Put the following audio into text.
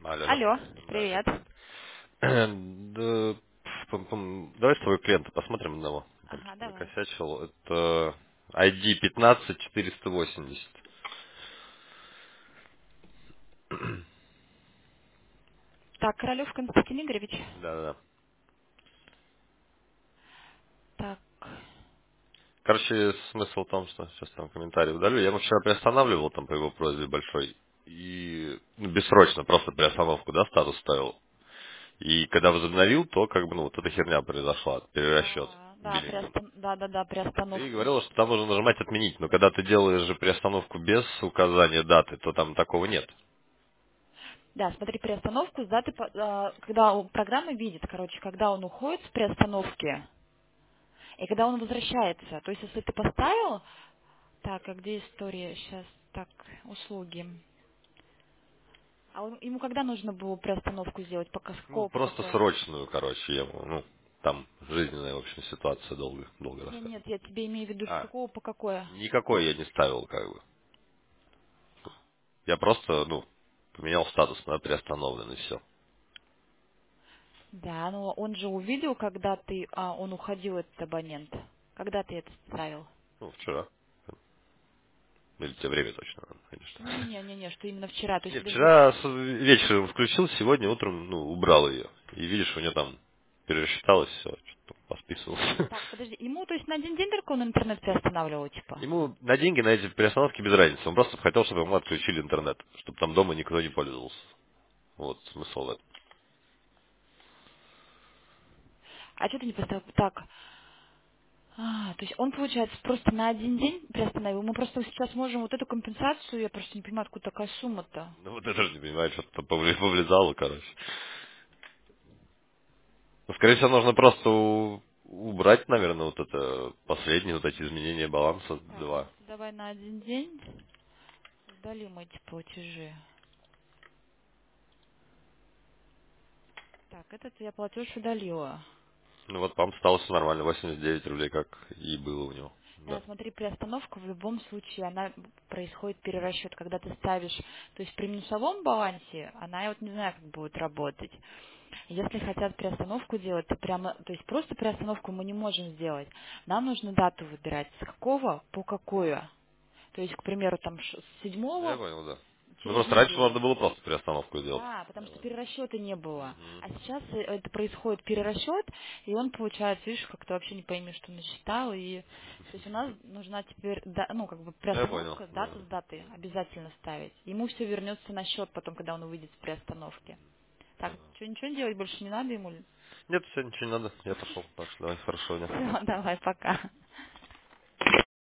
Алло, алло. Алло, Да, всем привет. привет. Да, давай с тобой клиента посмотрим одного. Там Ага, что-то давай. накосячил. Это ID 15480. Так, Королев Константин Игоревич. Да-да-да. Так, Короче, смысл в том, что сейчас там комментарий удалю. Я ему вчера приостанавливал там по его просьбе большой. И бессрочно просто приостановку, да, статус ставил. И когда возобновил, то как бы, ну, вот эта херня произошла, перерасчет да, биллинга. да, Ты приостановку. говорила, что там нужно нажимать отменить, но когда ты делаешь же приостановку без указания даты, то там такого нет. Да, смотри, приостановку с даты, когда программа видит, короче, когда он уходит с приостановки и когда он возвращается. То есть, если ты поставил, так, а где история сейчас? Так, услуги. А ему когда нужно было приостановку сделать? С Ну, какого по просто какое? срочную, короче, ему, ну, там жизненная, в общем, ситуация долго Нет, рассказывать. нет, я тебе имею в виду, с А, какого по какое? никакой я не ставил, как бы. Я просто, ну, поменял статус на приостановленный, все. Да, но он же увидел, когда он уходил, этот абонент. Когда ты это ставил? Ну, вчера. Или тебе время точно надо, конечно. Не, что именно вчера. То есть, Нет, подожди. вчера вечером включил, сегодня утром, ну, убрал ее. И видишь, у нее там пересчиталось все, что-то посписывалось. Так, подожди. Ему, то есть, на один день только он интернет приостанавливал, типа? Ему на деньги, на эти перестановки без разницы. Он просто хотел, чтобы ему отключили интернет, чтобы там дома никто не пользовался. Вот смысл в этом. А что ты не поставил? Так. То есть он, получается, просто на один день приостановил. Мы просто сейчас можем вот эту компенсацию, я просто не понимаю, откуда такая сумма-то. Ну вот я тоже не понимаю, что там повлезало, короче. Ну, скорее всего, нужно просто убрать, наверное, вот это последние вот эти изменения баланса Так, два. если давай на один день удалим эти платежи. Так, этот я платеж удалила. Ну вот, по-моему, стало все нормально, 89 рублей, как и было у него. Да, Да. смотри, приостановка в любом случае, она происходит перерасчет, когда ты ставишь, то есть при минусовом балансе, она, я вот не знаю, как будет работать. Если хотят приостановку делать, то прямо, то есть просто приостановку мы не можем сделать. Нам нужно дату выбирать, с какого по какую. То есть, к примеру, там с Ну, я 7 понял, да. Ну через просто раньше можно неделю. было просто приостановку сделать. Да, потому что перерасчета не было. Мгм. А сейчас это происходит перерасчет, и он получается, видишь, как-то вообще не пойми, что насчитал. И то есть у нас нужна теперь, ну, как бы Ну, я понял, приостановка, да. дату с даты обязательно ставить. Ему все вернется на счет потом, когда он увидит с приостановки. Так, что, ничего не делать больше не надо ему? Нет, все, ничего не надо, я пошел. Так что давай, хорошо, Все, давай, пока.